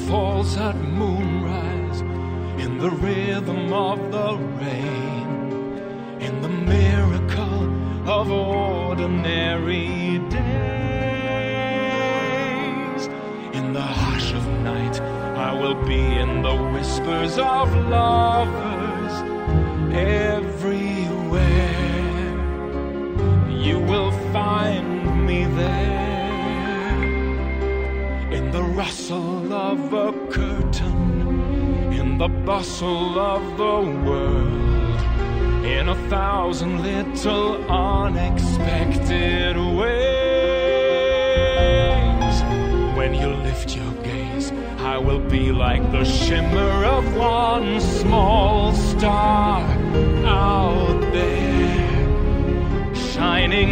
falls at moonrise, in the rhythm of the rain, in the miracle of ordinary days. In the hush of night, I will be in the whispers of lovers everywhere. You will find me there, in the rustle of a curtain, in the bustle of the world, in 1,000 little unexpected ways. When you lift your gaze, I will be like the shimmer of one small star out there, shining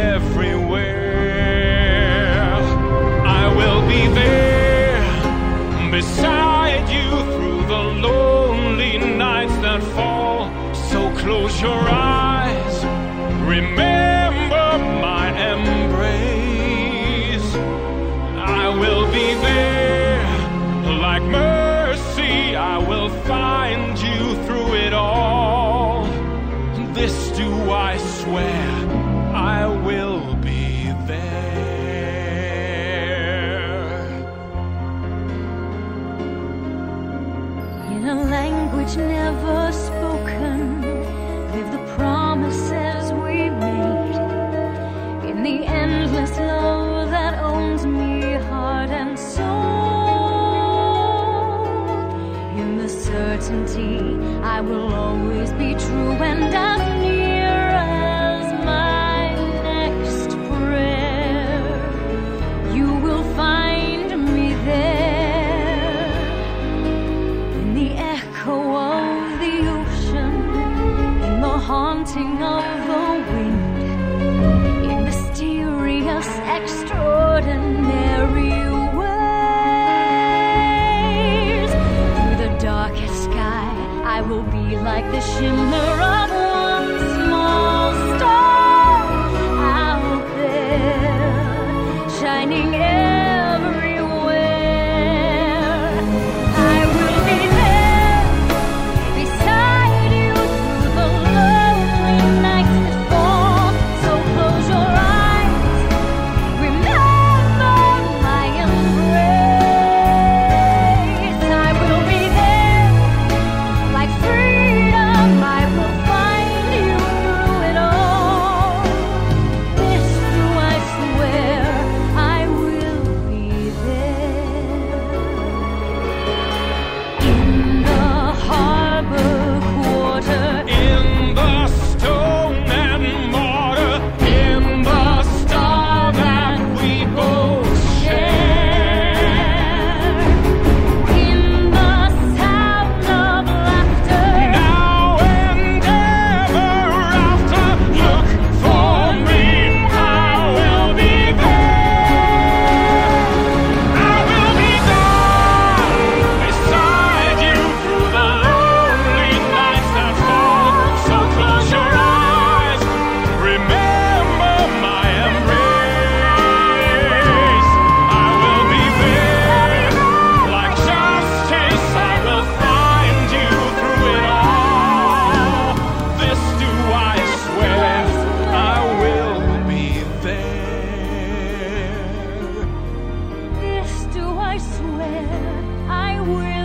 everywhere. I will be there beside you through the lonely nights that fall. So close your eyes, remember my embrace. I will be there like mercy, I will find you through it all. This do I swear, I will be there. In a language never spoken, live the promises we made. In the endless love that owns me heart and soul. In the certainty I will always be true and as near as my next prayer. You will find me there, in the echo of the ocean, in the haunting of the wind, in mysterious, extraordinary ways. Through the darkest sky, I will be like the shimmer of one small star out there, shining everywhere. I will be there beside you through the lonely nights that fall. So close your eyes, remember my embrace. I will be there like freedom, I will find you through it all. This do I swear, I will be there. In the harbor quarter, In the stone and mortar, in the star that we both share, in the sound of laughter, now and ever after, look for me, I will be there. I will be there beside you through the lonely nights that fall. So close your eyes, remember my embrace. I will be there like justice, I will find you through it all. This do I swear, I will be there. this do I swear, I will